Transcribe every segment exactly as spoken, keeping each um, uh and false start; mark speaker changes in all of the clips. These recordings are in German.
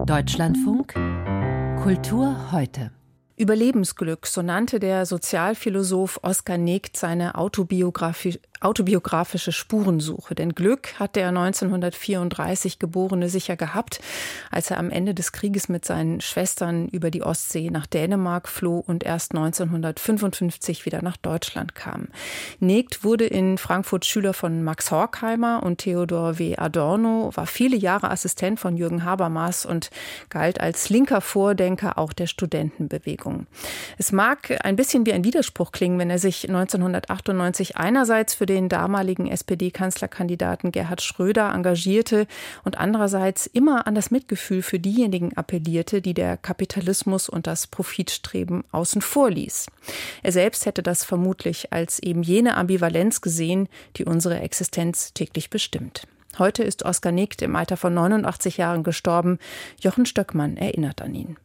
Speaker 1: Deutschlandfunk Kultur heute.
Speaker 2: Überlebensglück, so nannte der Sozialphilosoph Oskar Negd seine autobiografi- autobiografische Spurensuche. Denn Glück hat der neunzehnhundertvierunddreißig Geborene sicher gehabt, als er am Ende des Krieges mit seinen Schwestern über die Ostsee nach Dänemark floh und erst neunzehnhundertfünfundfünfzig wieder nach Deutschland kam. Negd wurde in Frankfurt Schüler von Max Horkheimer und Theodor W. Adorno, war viele Jahre Assistent von Jürgen Habermas und galt als linker Vordenker auch der Studentenbewegung. Es mag ein bisschen wie ein Widerspruch klingen, wenn er sich neunzehnhundertachtundneunzig einerseits für den damaligen S P D-Kanzlerkandidaten Gerhard Schröder engagierte und andererseits immer an das Mitgefühl für diejenigen appellierte, die der Kapitalismus und das Profitstreben außen vor ließ. Er selbst hätte das vermutlich als eben jene Ambivalenz gesehen, die unsere Existenz täglich bestimmt. Heute ist Oskar Negd im Alter von neunundachtzig Jahren gestorben. Jochen Stöckmann erinnert an ihn.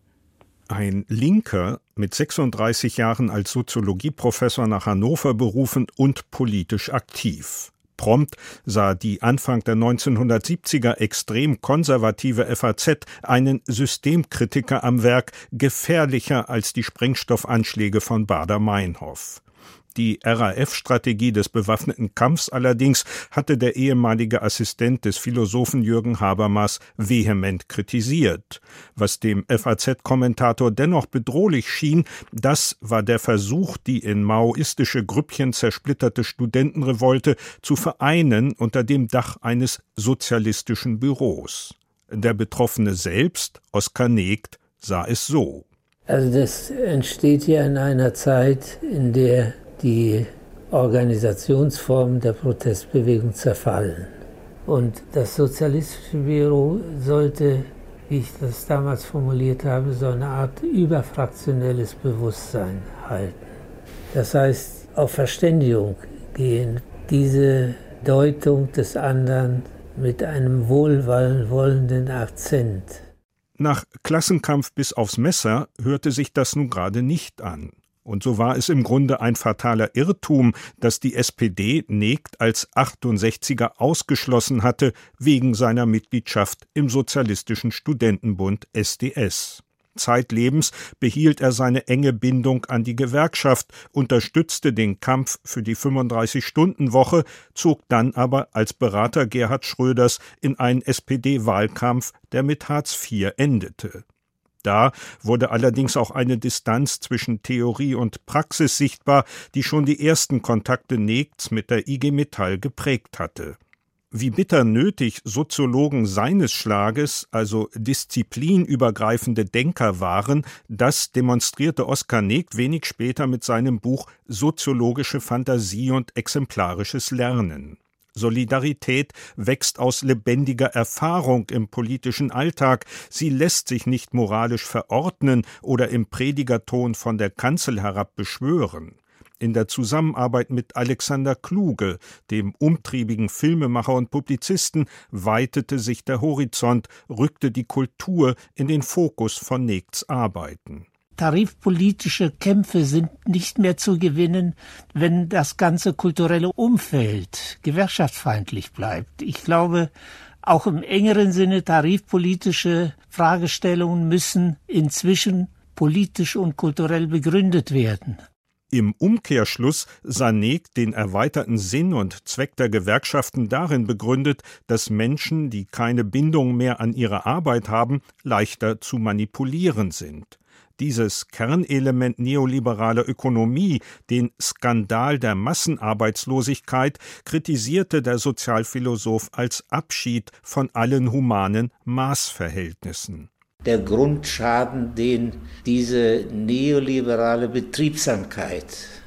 Speaker 3: Ein Linker, mit sechsunddreißig Jahren als Soziologieprofessor nach Hannover berufen und politisch aktiv. Prompt sah die Anfang der neunzehnhundertsiebziger extrem konservative F A Z einen Systemkritiker am Werk, gefährlicher als die Sprengstoffanschläge von Baader-Meinhof. Die R A F-Strategie des bewaffneten Kampfs allerdings hatte der ehemalige Assistent des Philosophen Jürgen Habermas vehement kritisiert. Was dem F A Z-Kommentator dennoch bedrohlich schien, das war der Versuch, die in maoistische Grüppchen zersplitterte Studentenrevolte zu vereinen unter dem Dach eines sozialistischen Büros. Der Betroffene selbst, Oskar Negd, sah es so.
Speaker 4: Also das entsteht ja in einer Zeit, in der die Organisationsformen der Protestbewegung zerfallen. Und das sozialistische Büro sollte, wie ich das damals formuliert habe, so eine Art überfraktionelles Bewusstsein halten. Das heißt, auf Verständigung gehen, diese Deutung des anderen mit einem wohlwollenden Akzent.
Speaker 3: Nach Klassenkampf bis aufs Messer hörte sich das nun gerade nicht an. Und so war es im Grunde ein fataler Irrtum, dass die S P D Negd als achtundsechziger ausgeschlossen hatte wegen seiner Mitgliedschaft im Sozialistischen Studentenbund S D S. Zeitlebens behielt er seine enge Bindung an die Gewerkschaft, unterstützte den Kampf für die fünfunddreißig-Stunden-Woche, zog dann aber als Berater Gerhard Schröders in einen S P D-Wahlkampf, der mit Hartz vier endete. Da wurde allerdings auch eine Distanz zwischen Theorie und Praxis sichtbar, die schon die ersten Kontakte Negds mit der I G Metall geprägt hatte. Wie bitter nötig Soziologen seines Schlages, also disziplinübergreifende Denker waren, das demonstrierte Oskar Negd wenig später mit seinem Buch Soziologische Fantasie und exemplarisches Lernen. Solidarität wächst aus lebendiger Erfahrung im politischen Alltag. Sie lässt sich nicht moralisch verordnen oder im Predigerton von der Kanzel herab beschwören. In der Zusammenarbeit mit Alexander Kluge, dem umtriebigen Filmemacher und Publizisten, weitete sich der Horizont, rückte die Kultur in den Fokus von Negds Arbeiten.
Speaker 5: Tarifpolitische Kämpfe sind nicht mehr zu gewinnen, wenn das ganze kulturelle Umfeld gewerkschaftsfeindlich bleibt. Ich glaube, auch im engeren Sinne tarifpolitische Fragestellungen müssen inzwischen politisch und kulturell begründet werden.
Speaker 3: Im Umkehrschluss sah Negd den erweiterten Sinn und Zweck der Gewerkschaften darin begründet, dass Menschen, die keine Bindung mehr an ihre Arbeit haben, leichter zu manipulieren sind. Dieses Kernelement neoliberaler Ökonomie, den Skandal der Massenarbeitslosigkeit, kritisierte der Sozialphilosoph als Abschied von allen humanen Maßverhältnissen.
Speaker 4: Der Grundschaden, den diese neoliberale Betriebsamkeit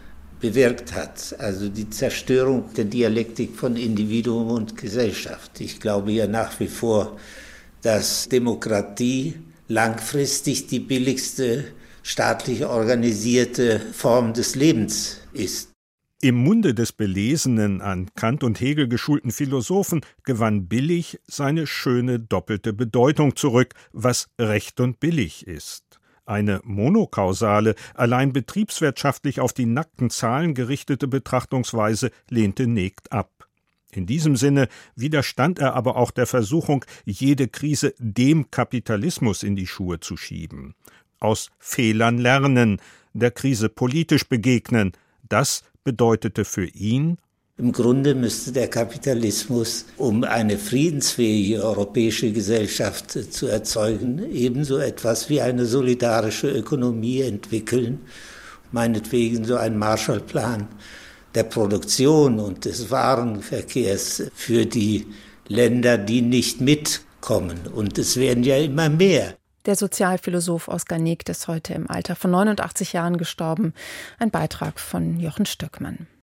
Speaker 4: bewirkt hat, also die Zerstörung der Dialektik von Individuum und Gesellschaft. Ich glaube ja nach wie vor, dass Demokratie langfristig die billigste staatlich organisierte Form des Lebens ist.
Speaker 3: Im Munde des belesenen, an Kant und Hegel geschulten Philosophen gewann billig seine schöne doppelte Bedeutung zurück, was recht und billig ist. Eine monokausale, allein betriebswirtschaftlich auf die nackten Zahlen gerichtete Betrachtungsweise lehnte Negd ab. In diesem Sinne widerstand er aber auch der Versuchung, jede Krise dem Kapitalismus in die Schuhe zu schieben. Aus Fehlern lernen, der Krise politisch begegnen, das bedeutete für ihn:
Speaker 4: Im Grunde müsste der Kapitalismus, um eine friedensfähige europäische Gesellschaft zu erzeugen, ebenso etwas wie eine solidarische Ökonomie entwickeln, meinetwegen so ein Marshallplan der Produktion und des Warenverkehrs für die Länder, die nicht mitkommen. Und es werden ja immer mehr.
Speaker 2: Der Sozialphilosoph Oskar Negт ist heute im Alter von neunundachtzig Jahren gestorben. Ein Beitrag von Jochen Stöckmann.